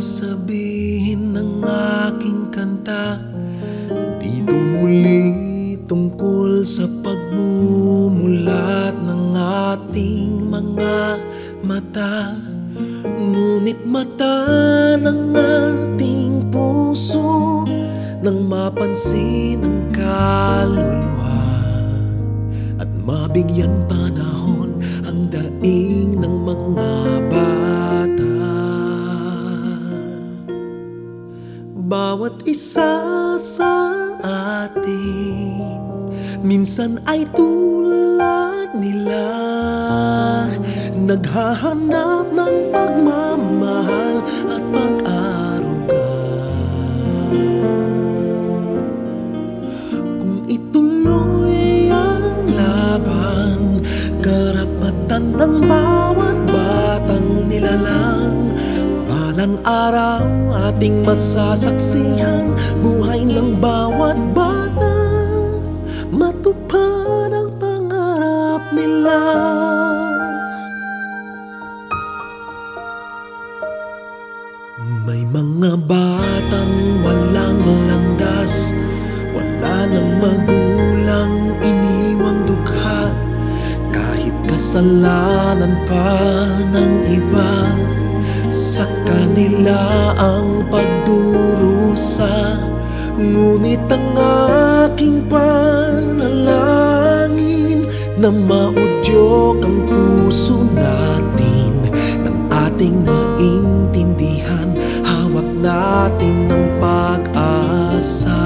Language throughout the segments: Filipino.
sabihin ng aking kanta dito muli tungkol sa pagmumulat ng ating mga mata. Ngunit mata ng ating puso nang mapansin ang kaluluwa at mabigyan panahon ang daing ng mga bata. Bawat isa sa atin minsan ay tulad nila, naghahanap ng pagmamahal at pag-aruga. Kung ituloy ang laban, karapatan ng bawat batang nilalang, balang araw ating masasaksihan, buhay ng bawat bata, matupad ang pangarap nila. May mga batang walang landas, wala ng magulang, iniwang dukha, kahit kasalanan pa ng iba, sa kanila ang pagdurusa. Ngunit ang aking panalangin na maudyok ang puso natin, ng ating maintindihan, hawak natin ng pag-asa.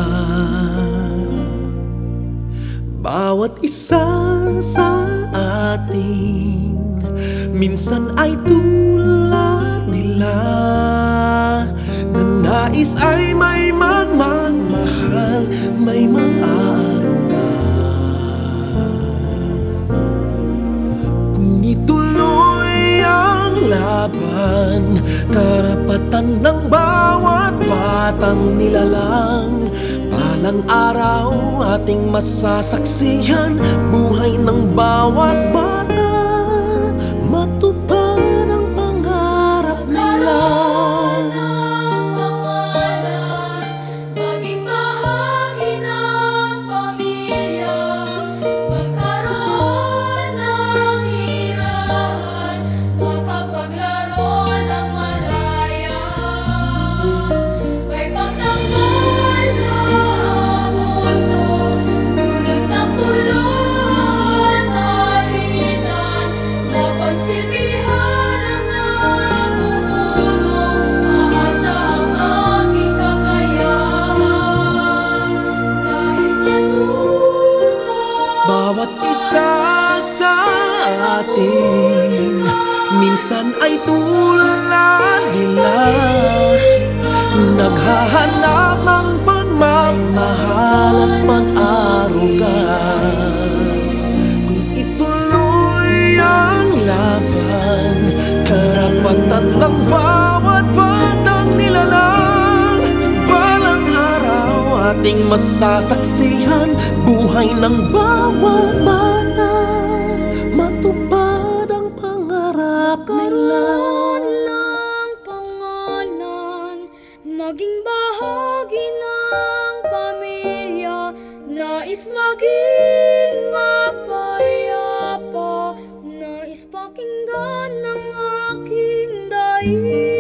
Bawat isa sa atin minsan ay tulad nila, na nais ay may magmamahal, may mag-aaruga. Kung ituloy ang laban, karapatan ng bawat batang nilalang, balang araw ating masasaksihan, buhay ng bawat bata, matupad ang pangarap nila. Maging bahagi ng pamilya, magkaroon ng tirahan, makapaglaro ng malaya, may pagtanggol sa abuso, tulog ng tulad alitan, napagsilbihan ang namumuno, ahasa ang aking kakayahan, nais matuto. Bawat isa sa atin minsan ay tulad nila, naghahanap ng pagmamahal at pag-aruga. Kung ituloy ang laban, karapatan ng bawat batang nilalang, balang araw ating masasaksihan, buhay ng bawat bata, matupad ang pangarap nila. Ng pangalan, maging bahagi ng pamilya, nais maging mapayapa, nais pakinggan ng aking daig.